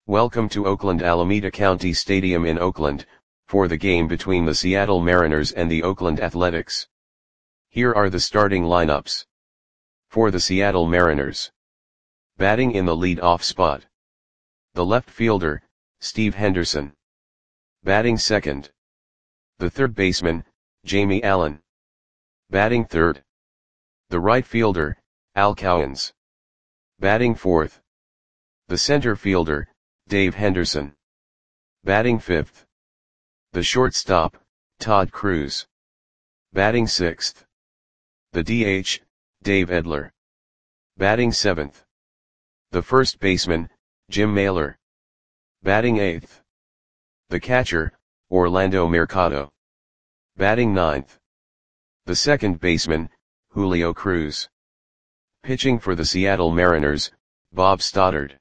Welcome to Oakland Alameda County Stadium in Oakland, for the game between the Seattle Mariners and the Oakland Athletics. Here are the starting lineups. For the Seattle Mariners. Batting in the lead-off spot. The left fielder, Steve Henderson. Batting second. The third baseman, Jamie Allen. Batting third. The right fielder, Al Cowens. Batting fourth. The center fielder, Dave Henderson. Batting fifth. The shortstop, Todd Cruz. Batting sixth. The DH, Dave Edler. Batting seventh. The first baseman, Jim Mailer. Batting eighth. The catcher, Orlando Mercado. Batting ninth. The second baseman, Julio Cruz. Pitching for the Seattle Mariners, Bob Stoddard.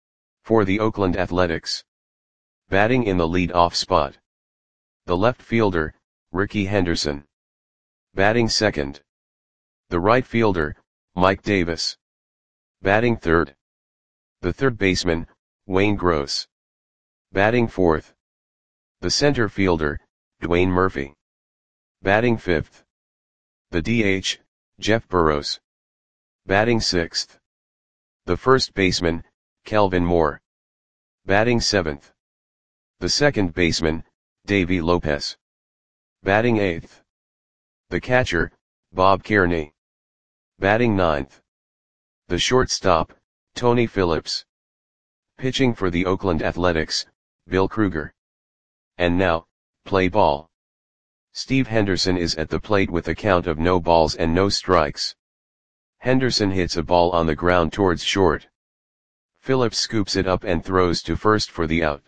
For the Oakland Athletics. Batting in the lead-off spot. The left fielder, Rickey Henderson. Batting second. The right fielder, Mike Davis. Batting third. The third baseman, Wayne Gross. Batting fourth. The center fielder, Dwayne Murphy. Batting fifth. The DH, Jeff Burroughs. Batting sixth. The first baseman, Kelvin Moore. Batting seventh. The second baseman, Davey Lopez. Batting eighth. The catcher, Bob Kearney. Batting ninth. The shortstop, Tony Phillips. Pitching for the Oakland Athletics, Bill Kruger. And now, play ball. Steve Henderson is at the plate with a count of no balls and no strikes. Henderson hits a ball on the ground towards short. Phillips scoops it up and throws to first for the out.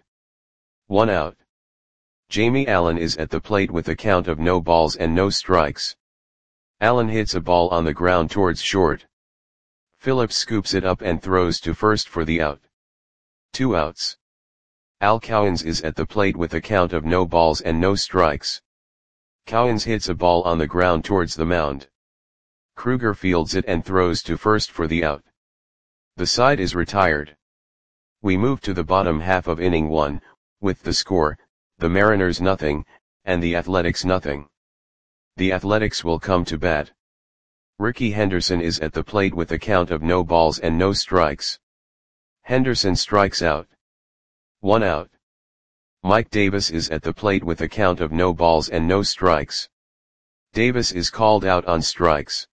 1 out. Jamie Allen is at the plate with a count of no balls and no strikes. Allen hits a ball on the ground towards short. Phillips scoops it up and throws to first for the out. 2 outs. Al Cowens is at the plate with a count of no balls and no strikes. Cowens hits a ball on the ground towards the mound. Kruger fields it and throws to first for the out. The side is retired. We move to the bottom half of inning 1, with the score, the Mariners nothing, and the Athletics nothing. The Athletics will come to bat. Rickey Henderson is at the plate with a count of no balls and no strikes. Henderson strikes out. 1 out. Mike Davis is at the plate with a count of no balls and no strikes. Davis is called out on strikes.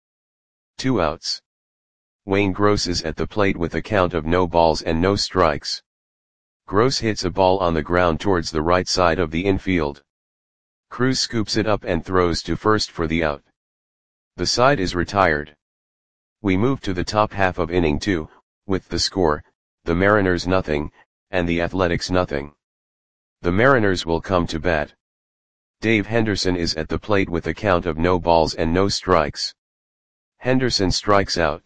2 outs. Wayne Gross is at the plate with a count of no balls and no strikes. Gross hits a ball on the ground towards the right side of the infield. Cruz scoops it up and throws to first for the out. The side is retired. We move to the top half of inning 2, with the score, the Mariners nothing, and the Athletics nothing. The Mariners will come to bat. Dave Henderson is at the plate with a count of no balls and no strikes. Henderson strikes out.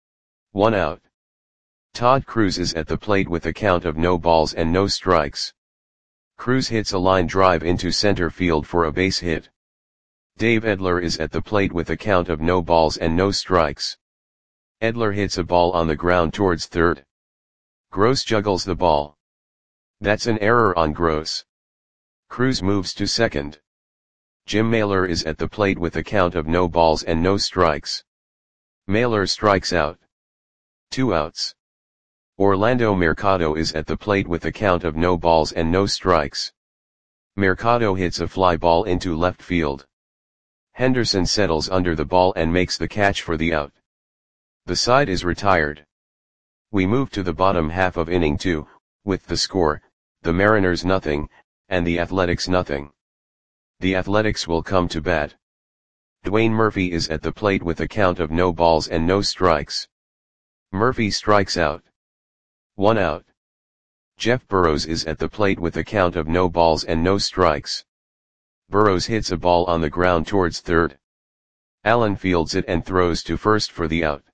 1 out. Todd Cruz is at the plate with a count of no balls and no strikes. Cruz hits a line drive into center field for a base hit. Dave Edler is at the plate with a count of no balls and no strikes. Edler hits a ball on the ground towards third. Gross juggles the ball. That's an error on Gross. Cruz moves to second. Jim Mailer is at the plate with a count of no balls and no strikes. Mailer strikes out. 2 outs. Orlando Mercado is at the plate with a count of no balls and no strikes. Mercado hits a fly ball into left field. Henderson settles under the ball and makes the catch for the out. The side is retired. We move to the bottom half of inning 2, with the score, the Mariners nothing, and the Athletics nothing. The Athletics will come to bat. Dwayne Murphy is at the plate with a count of no balls and no strikes. Murphy strikes out. 1 out. Jeff Burroughs is at the plate with a count of no balls and no strikes. Burroughs hits a ball on the ground towards third. Allen fields it and throws to first for the out.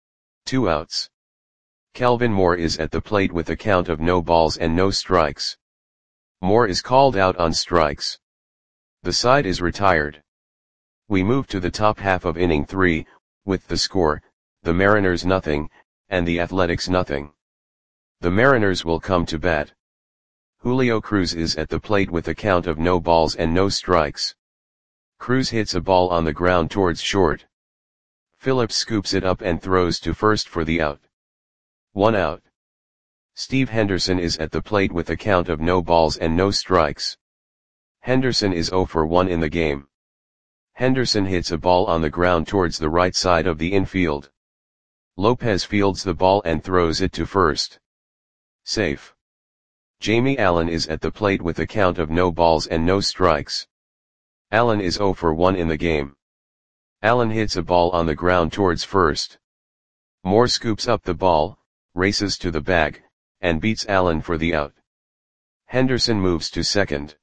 2 outs. Kelvin Moore is at the plate with a count of no balls and no strikes. Moore is called out on strikes. The side is retired. We move to the top half of inning 3, with the score, the Mariners nothing, and the Athletics nothing. The Mariners will come to bat. Julio Cruz is at the plate with a count of no balls and no strikes. Cruz hits a ball on the ground towards short. Phillips scoops it up and throws to first for the out. 1 out. Steve Henderson is at the plate with a count of no balls and no strikes. Henderson is 0 for 1 in the game. Henderson hits a ball on the ground towards the right side of the infield. Lopez fields the ball and throws it to first. Safe. Jamie Allen is at the plate with a count of no balls and no strikes. Allen is 0 for 1 in the game. Allen hits a ball on the ground towards first. Moore scoops up the ball, races to the bag, and beats Allen for the out. Henderson moves to second.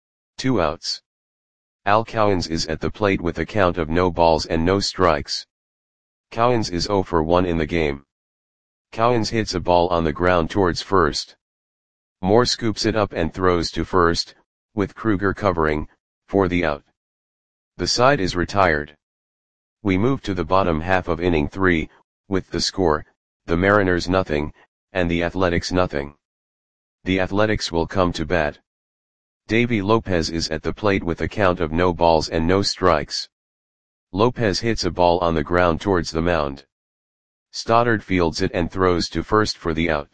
2 outs. Al Cowens is at the plate with a count of no balls and no strikes. Cowens is 0 for 1 in the game. Cowens hits a ball on the ground towards first. Moore scoops it up and throws to first, with Kruger covering, for the out. The side is retired. We move to the bottom half of inning 3, with the score, the Mariners nothing, and the Athletics nothing. The Athletics will come to bat. Davy Lopez is at the plate with a count of no balls and no strikes. Lopez hits a ball on the ground towards the mound. Stoddard fields it and throws to first for the out.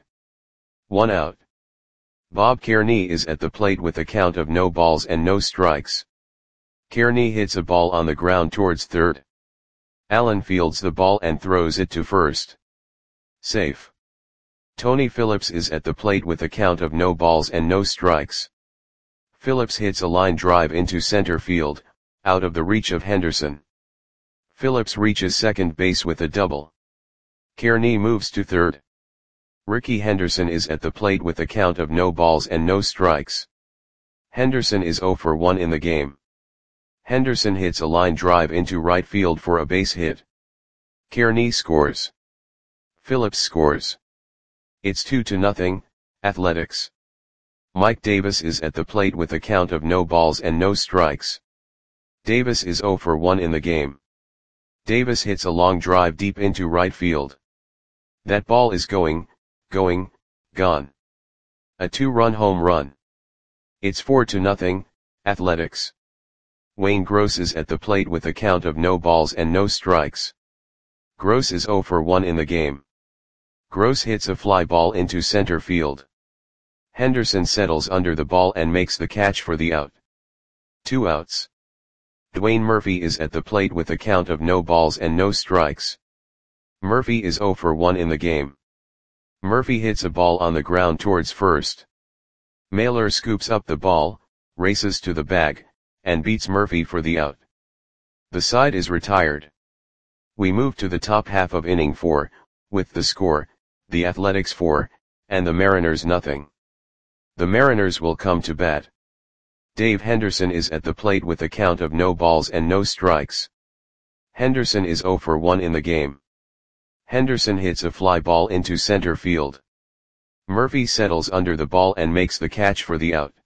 1 out. Bob Kearney is at the plate with a count of no balls and no strikes. Kearney hits a ball on the ground towards third. Allen fields the ball and throws it to first. Safe. Tony Phillips is at the plate with a count of no balls and no strikes. Phillips hits a line drive into center field, out of the reach of Henderson. Phillips reaches second base with a double. Kearney moves to third. Ricky Henderson is at the plate with a count of no balls and no strikes. Henderson is 0 for 1 in the game. Henderson hits a line drive into right field for a base hit. Kearney scores. Phillips scores. It's 2-0, Athletics. Mike Davis is at the plate with a count of no balls and no strikes. Davis is 0 for 1 in the game. Davis hits a long drive deep into right field. That ball is gone. A 2-run home run. It's 4-0, Athletics. Wayne Gross is at the plate with a count of no balls and no strikes. Gross is 0 for 1 in the game. Gross hits a fly ball into center field. Henderson settles under the ball and makes the catch for the out. 2 outs. Dwayne Murphy is at the plate with a count of no balls and no strikes. Murphy is 0 for 1 in the game. Murphy hits a ball on the ground towards first. Mailer scoops up the ball, races to the bag, and beats Murphy for the out. The side is retired. We move to the top half of inning 4, with the score, the Athletics 4, and the Mariners nothing. The Mariners will come to bat. Dave Henderson is at the plate with a count of no balls and no strikes. Henderson is 0 for 1 in the game. Henderson hits a fly ball into center field. Murphy settles under the ball and makes the catch for the out.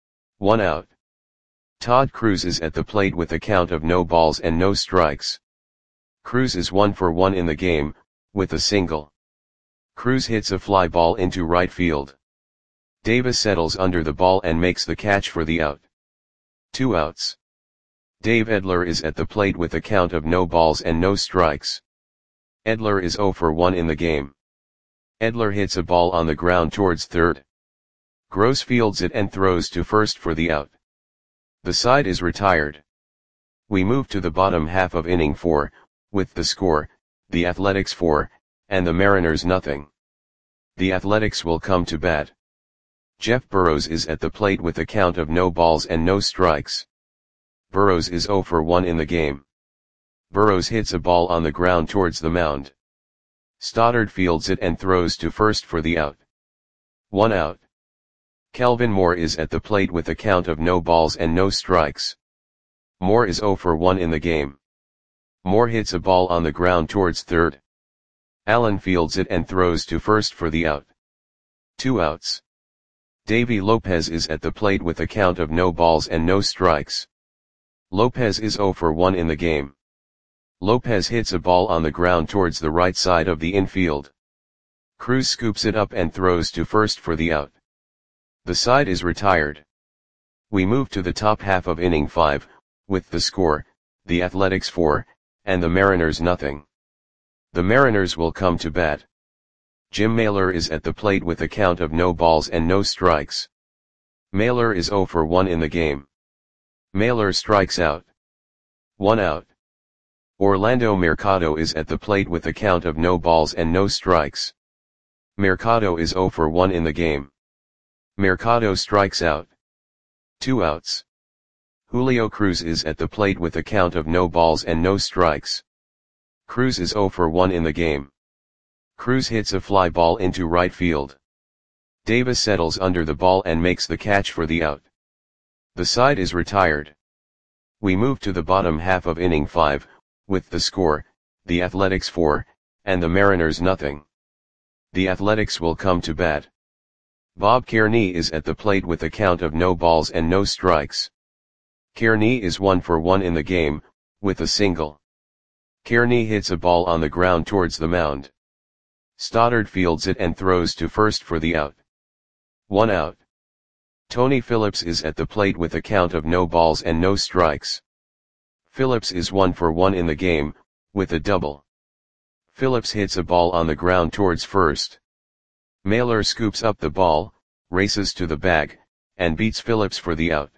1 out. Todd Cruz is at the plate with a count of no balls and no strikes. Cruz is 1 for 1 in the game, with a single. Cruz hits a fly ball into right field. Davis settles under the ball and makes the catch for the out. 2 outs. Dave Edler is at the plate with a count of no balls and no strikes. Edler is 0 for 1 in the game. Edler hits a ball on the ground towards third. Gross fields it and throws to first for the out. The side is retired. We move to the bottom half of inning 4, with the score, the Athletics 4, and the Mariners nothing. The Athletics will come to bat. Jeff Burrows is at the plate with a count of no balls and no strikes. Burrows is 0 for 1 in the game. Burrows hits a ball on the ground towards the mound. Stoddard fields it and throws to first for the out. 1 out. Kelvin Moore is at the plate with a count of no balls and no strikes. Moore is 0 for 1 in the game. Moore hits a ball on the ground towards third. Allen fields it and throws to first for the out. 2 outs. Davy Lopez is at the plate with a count of no balls and no strikes. Lopez is 0 for 1 in the game. Lopez hits a ball on the ground towards the right side of the infield. Cruz scoops it up and throws to first for the out. The side is retired. We move to the top half of inning 5, with the score, the Athletics 4, and the Mariners nothing. The Mariners will come to bat. Jim Mailer is at the plate with a count of no balls and no strikes. Mailer is 0 for 1 in the game. Mailer strikes out. 1 out. Orlando Mercado is at the plate with a count of no balls and no strikes. Mercado is 0 for 1 in the game. Mercado strikes out. 2 outs. Julio Cruz is at the plate with a count of no balls and no strikes. Cruz is 0 for 1 in the game. Cruz hits a fly ball into right field. Davis settles under the ball and makes the catch for the out. The side is retired. We move to the bottom half of inning 5, with the score, the Athletics 4, and the Mariners nothing. The Athletics will come to bat. Bob Kearney is at the plate with a count of no balls and no strikes. Kearney is 1 for 1 in the game, with a single. Kearney hits a ball on the ground towards the mound. Stoddard fields it and throws to first for the out. 1 out. Tony Phillips is at the plate with a count of no balls and no strikes. Phillips is 1 for 1 in the game, with a double. Phillips hits a ball on the ground towards first. Mailer scoops up the ball, races to the bag, and beats Phillips for the out.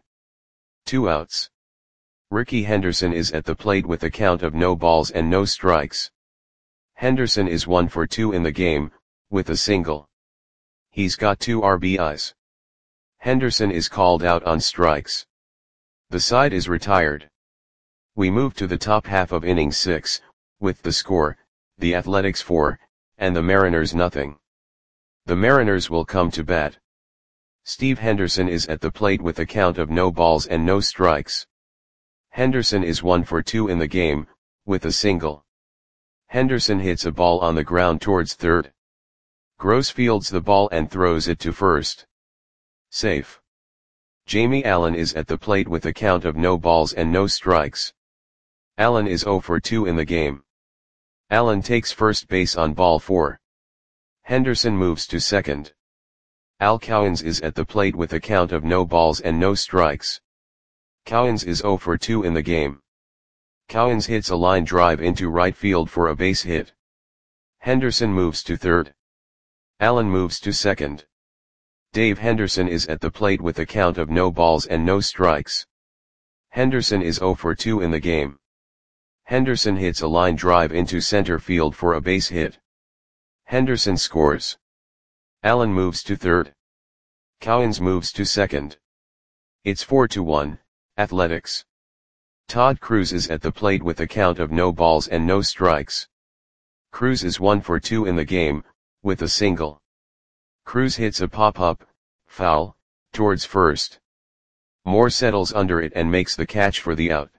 2 outs. Ricky Henderson is at the plate with a count of no balls and no strikes. Henderson is 1 for 2 in the game, with a single. He's got 2 RBIs. Henderson is called out on strikes. The side is retired. We move to the top half of inning 6, with the score, the Athletics 4, and the Mariners nothing. The Mariners will come to bat. Steve Henderson is at the plate with a count of no balls and no strikes. Henderson is 1 for 2 in the game, with a single. Henderson hits a ball on the ground towards third. Gross fields the ball and throws it to first. Safe. Jamie Allen is at the plate with a count of no balls and no strikes. Allen is 0 for 2 in the game. Allen takes first base on ball 4. Henderson moves to second. Al Cowens is at the plate with a count of no balls and no strikes. Cowens is 0 for 2 in the game. Cowens hits a line drive into right field for a base hit. Henderson moves to third. Allen moves to second. Dave Henderson is at the plate with a count of no balls and no strikes. Henderson is 0 for 2 in the game. Henderson hits a line drive into center field for a base hit. Henderson scores. Allen moves to third. Cowens moves to second. It's 4-1, Athletics. Todd Cruz is at the plate with a count of no balls and no strikes. Cruz is 1 for 2 in the game, with a single. Cruz hits a pop-up, foul, towards first. Moore settles under it and makes the catch for the out.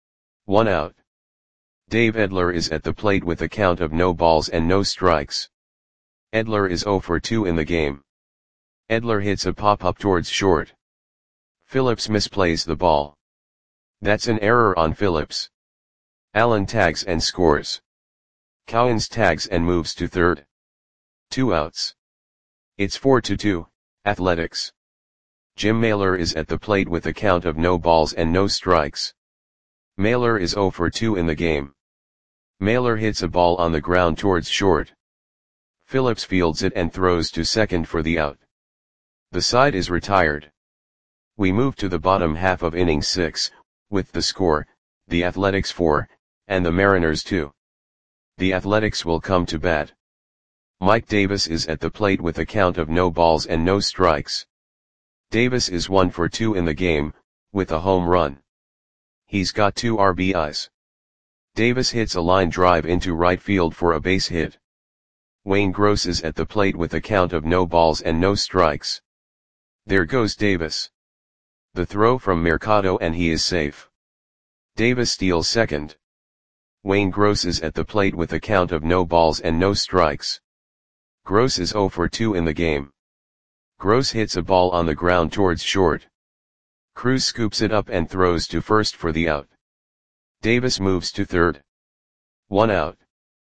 1 out. Dave Edler is at the plate with a count of no balls and no strikes. Edler is 0 for 2 in the game. Edler hits a pop-up towards short. Phillips misplays the ball. That's an error on Phillips. Allen tags and scores. Cowens tags and moves to third. 2 outs. It's 4-2, Athletics. Jim Mailer is at the plate with a count of no balls and no strikes. Mailer is 0 for 2 in the game. Mailer hits a ball on the ground towards short. Phillips fields it and throws to second for the out. The side is retired. We move to the bottom half of inning 6, with the score, the Athletics 4, and the Mariners 2. The Athletics will come to bat. Mike Davis is at the plate with a count of no balls and no strikes. Davis is 1 for 2 in the game, with a home run. He's got 2 RBIs. Davis hits a line drive into right field for a base hit. Wayne Gross is at the plate with a count of no balls and no strikes. There goes Davis. The throw from Mercado and he is safe. Davis steals second. Wayne Gross is at the plate with a count of no balls and no strikes. Gross is 0 for 2 in the game. Gross hits a ball on the ground towards short. Cruz scoops it up and throws to first for the out. Davis moves to third. 1 out.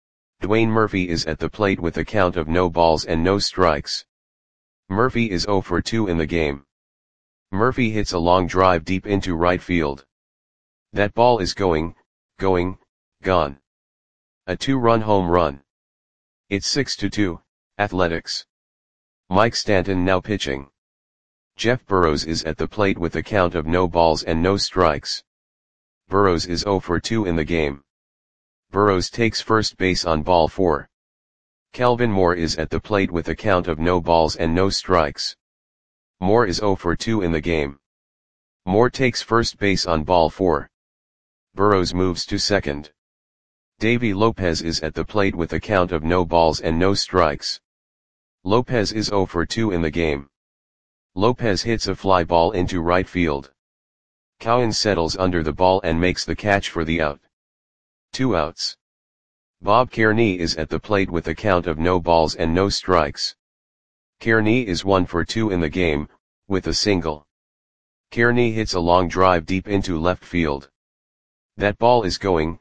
Dwayne Murphy is at the plate with a count of no balls and no strikes. Murphy is 0 for 2 in the game. Murphy hits a long drive deep into right field. That ball is going, gone. A 2-run home run. It's 6-2, Athletics. Mike Stanton now pitching. Jeff Burrows is at the plate with a count of no balls and no strikes. Burrows is 0 for 2 in the game. Burrows takes first base on ball 4. Kelvin Moore is at the plate with a count of no balls and no strikes. Moore is 0 for 2 in the game. Moore takes first base on ball 4. Burrows moves to second. Davy Lopez is at the plate with a count of no balls and no strikes. Lopez is 0 for 2 in the game. Lopez hits a fly ball into right field. Cowan settles under the ball and makes the catch for the out. 2 outs. Bob Kearney is at the plate with a count of no balls and no strikes. Kearney is 1 for 2 in the game, with a single. Kearney hits a long drive deep into left field. That ball is going,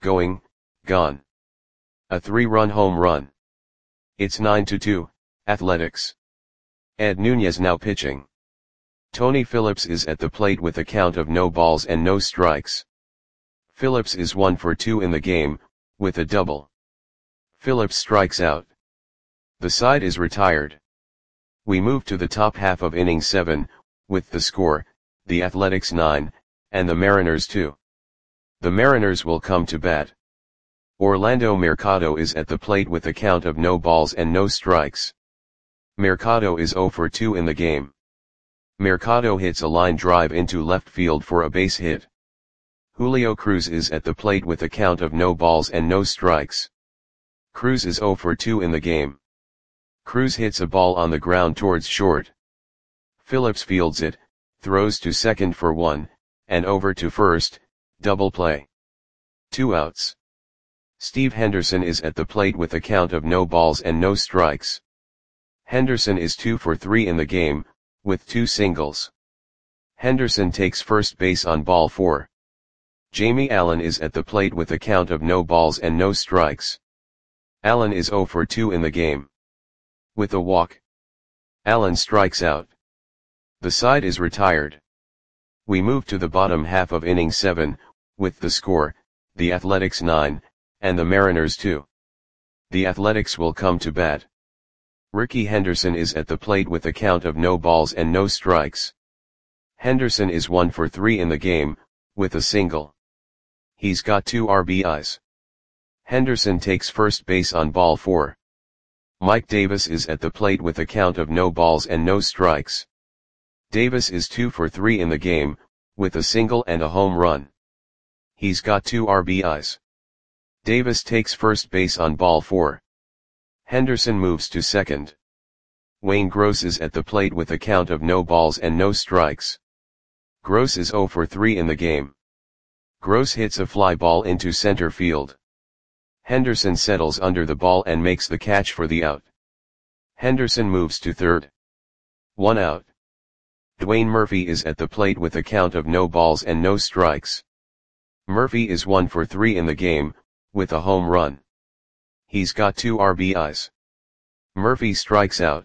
gone. A 3-run home run. It's 9-2, Athletics. Ed Nunez now pitching. Tony Phillips is at the plate with a count of no balls and no strikes. Phillips is 1 for 2 in the game, with a double. Phillips strikes out. The side is retired. We move to the top half of inning 7, with the score, the Athletics 9, and the Mariners 2. The Mariners will come to bat. Orlando Mercado is at the plate with a count of no balls and no strikes. Mercado is 0 for 2 in the game. Mercado hits a line drive into left field for a base hit. Julio Cruz is at the plate with a count of no balls and no strikes. Cruz is 0 for 2 in the game. Cruz hits a ball on the ground towards short. Phillips fields it, throws to second for 1, and over to first, double play. 2 outs. Steve Henderson is at the plate with a count of no balls and no strikes. Henderson is 2 for 3 in the game, with 2 singles. Henderson takes first base on ball 4. Jamie Allen is at the plate with a count of no balls and no strikes. Allen is 0 for 2 in the game. With a walk. Allen strikes out. The side is retired. We move to the bottom half of inning 7, with the score, the Athletics 9, and the Mariners 2. The Athletics will come to bat. Ricky Henderson is at the plate with a count of no balls and no strikes. Henderson is 1 for 3 in the game, with a single. He's got 2 RBIs. Henderson takes first base on ball 4. Mike Davis is at the plate with a count of no balls and no strikes. Davis is 2 for 3 in the game, with a single and a home run. He's got 2 RBIs. Davis takes first base on ball 4. Henderson moves to second. Wayne Gross is at the plate with a count of no balls and no strikes. Gross is 0 for 3 in the game. Gross hits a fly ball into center field. Henderson settles under the ball and makes the catch for the out. Henderson moves to third. 1 out. Dwayne Murphy is at the plate with a count of no balls and no strikes. Murphy is 1 for 3 in the game, with a home run. He's got 2 RBIs. Murphy strikes out.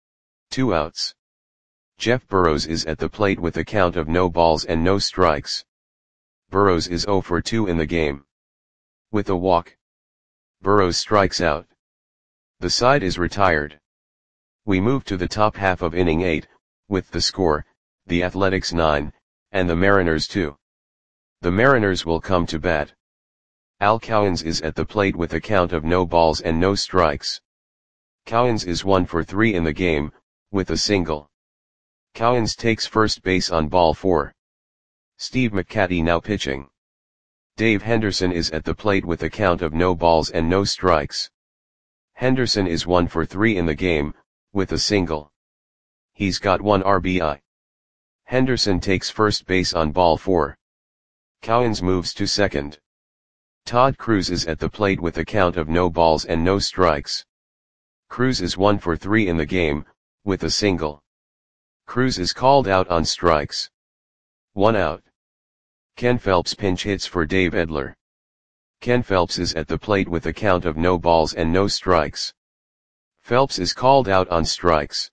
2 outs. Jeff Burrows is at the plate with a count of no balls and no strikes. Burrows is 0 for 2 in the game. With a walk. Burrows strikes out. The side is retired. We move to the top half of inning 8, with the score, the Athletics 9, and the Mariners 2. The Mariners will come to bat. Al Cowens is at the plate with a count of no balls and no strikes. Cowens is 1 for 3 in the game, with a single. Cowens takes first base on ball 4. Steve McCatty now pitching. Dave Henderson is at the plate with a count of no balls and no strikes. Henderson is 1 for 3 in the game, with a single. He's got 1 RBI. Henderson takes first base on ball 4. Cowens moves to second. Todd Cruz is at the plate with a count of no balls and no strikes. Cruz is 1 for 3 in the game, with a single. Cruz is called out on strikes. 1 out. Ken Phelps pinch hits for Dave Edler. Ken Phelps is at the plate with a count of no balls and no strikes. Phelps is called out on strikes.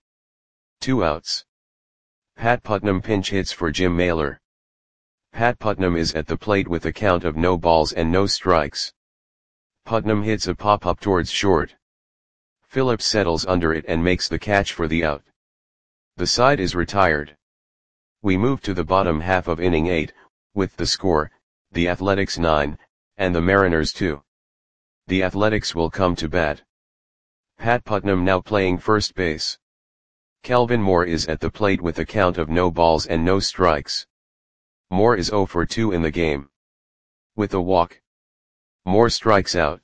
2 outs. Pat Putnam pinch hits for Jim Mailer. Pat Putnam is at the plate with a count of no balls and no strikes. Putnam hits a pop-up towards short. Phillips settles under it and makes the catch for the out. The side is retired. We move to the bottom half of inning 8, with the score, the Athletics 9, and the Mariners 2. The Athletics will come to bat. Pat Putnam now playing first base. Kelvin Moore is at the plate with a count of no balls and no strikes. Moore is 0 for 2 in the game. With a walk. Moore strikes out.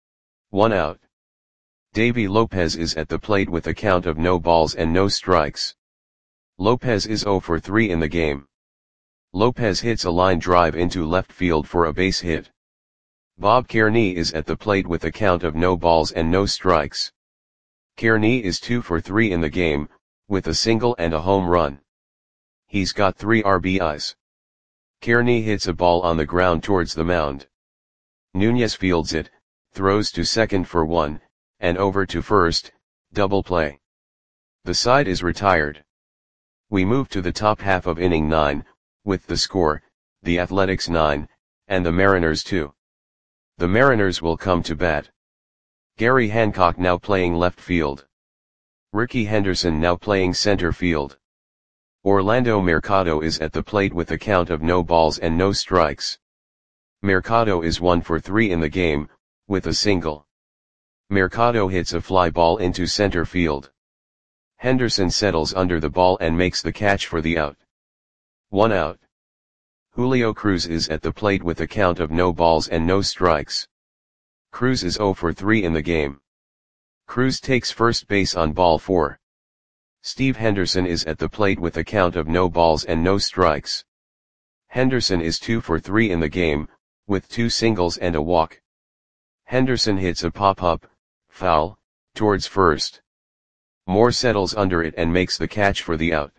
1 out. Davy Lopez is at the plate with a count of no balls and no strikes. Lopez is 0 for 3 in the game. Lopez hits a line drive into left field for a base hit. Bob Kearney is at the plate with a count of no balls and no strikes. Kearney is 2 for 3 in the game, with a single and a home run. He's got 3 RBIs. Kearney hits a ball on the ground towards the mound. Nunez fields it, throws to second for 1, and over to first, double play. The side is retired. We move to the top half of inning 9, with the score, the Athletics 9, and the Mariners 2. The Mariners will come to bat. Gary Hancock now playing left field. Ricky Henderson now playing center field. Orlando Mercado is at the plate with a count of no balls and no strikes. Mercado is 1 for 3 in the game, with a single. Mercado hits a fly ball into center field. Henderson settles under the ball and makes the catch for the out. 1 out. Julio Cruz is at the plate with a count of no balls and no strikes. Cruz is 0 for 3 in the game. Cruz takes first base on ball 4. Steve Henderson is at the plate with a count of no balls and no strikes. Henderson is 2 for 3 in the game, with 2 singles and a walk. Henderson hits a pop-up, foul, towards first. Moore settles under it and makes the catch for the out.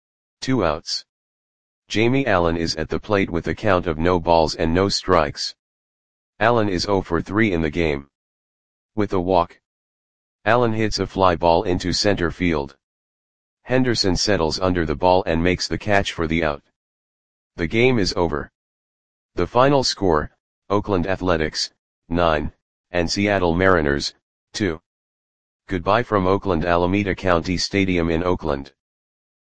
2 outs. Jamie Allen is at the plate with a count of no balls and no strikes. Allen is 0 for 3 in the game. With a walk. Allen hits a fly ball into center field. Henderson settles under the ball and makes the catch for the out. The game is over. The final score, Oakland Athletics, 9, and Seattle Mariners, 2. Goodbye from Oakland Alameda County Stadium in Oakland.